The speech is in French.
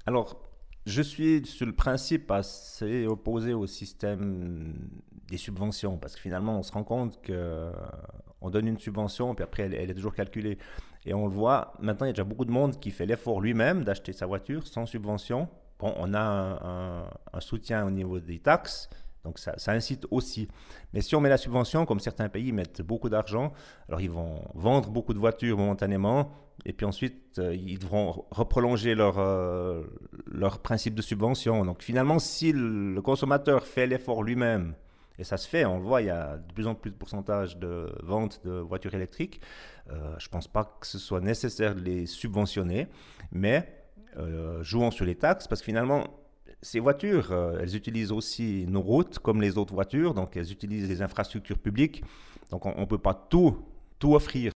Alors, je suis sur le principe assez opposé au système des subventions, parce que finalement, on se rend compte que on donne une subvention, puis après, elle est toujours calculée. Et on le voit, maintenant, il y a déjà beaucoup de monde qui fait l'effort lui-même d'acheter sa voiture sans subvention. Bon, on a un soutien au niveau des taxes, donc ça incite aussi. Mais si on met la subvention, comme certains pays mettent beaucoup d'argent, alors ils vont vendre beaucoup de voitures momentanément, et puis ensuite, ils devront reprolonger leur principe de subvention. Donc finalement, si le consommateur fait l'effort lui-même, et ça se fait, on le voit, il y a de plus en plus de pourcentage de vente de voitures électriques, je ne pense pas que ce soit nécessaire de les subventionner, mais jouons sur les taxes, parce que finalement, ces voitures, elles utilisent aussi nos routes comme les autres voitures, donc elles utilisent les infrastructures publiques, donc on ne peut pas tout offrir